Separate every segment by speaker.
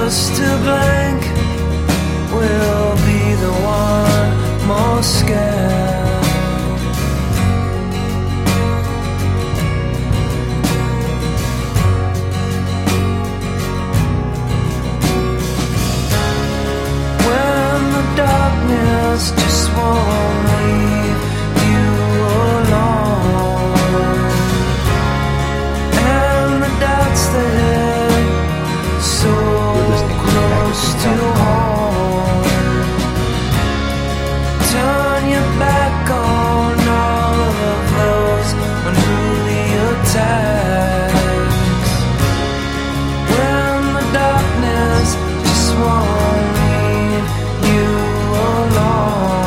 Speaker 1: close to blank will be the one most scared. When the darkness just won't leave you alone, and the doubts that so close to home, turn your back on all of those unruly attacks. When the darkness just won't leave you alone.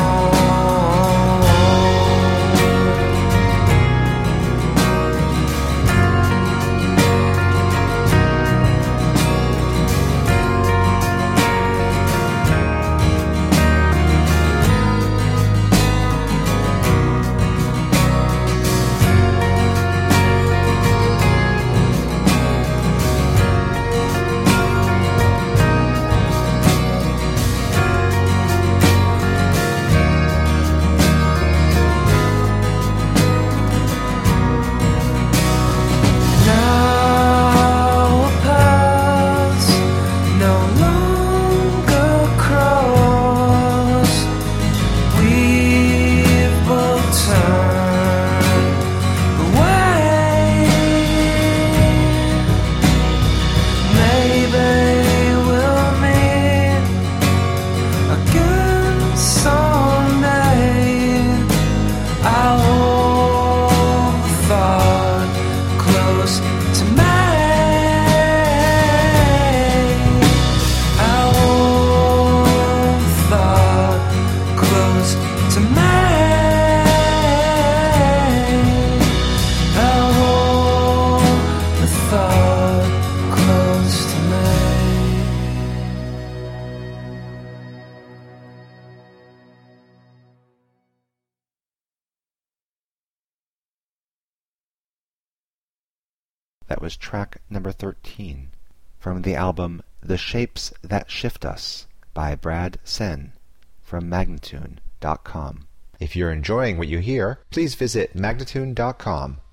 Speaker 2: That was track number 13 from the album The Shapes That Shift Us by Brad Sen from Magnatune.com.
Speaker 3: If you're enjoying what you hear, please visit Magnatune.com